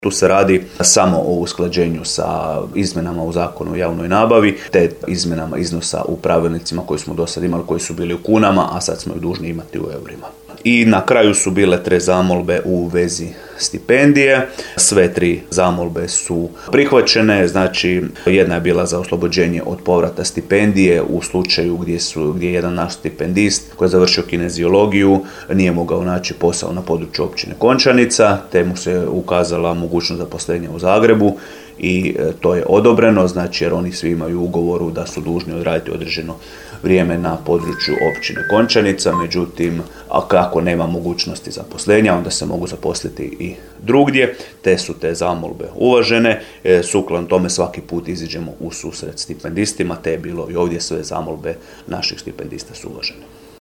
Tu se radi samo o usklađenju sa izmjenama u zakonu o javnoj nabavi, te izmjenama iznosa u pravilnicima koji smo do sad imali, koji su bili u kunama, a sad smo ih dužni imati u eurima. I na kraju su bile 3 zamolbe u vezi stipendije. Sve 3 zamolbe su prihvaćene, znači jedna je bila za oslobođenje od povrata stipendije u slučaju gdje je jedan naš stipendist koji je završio kineziologiju nije mogao naći posao na području općine Končanica, te mu se ukazala mogućnost zaposlenja u Zagrebu i to je odobreno, znači jer oni svi imaju u ugovoru da su dužni odraditi određeno vrijeme na području općine Končanica, međutim, ako nema mogućnosti zaposlenja, onda se mogu zaposliti i drugdje, te su te zamolbe uvažene. Sukladno tome svaki put iziđemo u susret stipendistima, te je bilo i ovdje sve zamolbe naših stipendista su uvažene.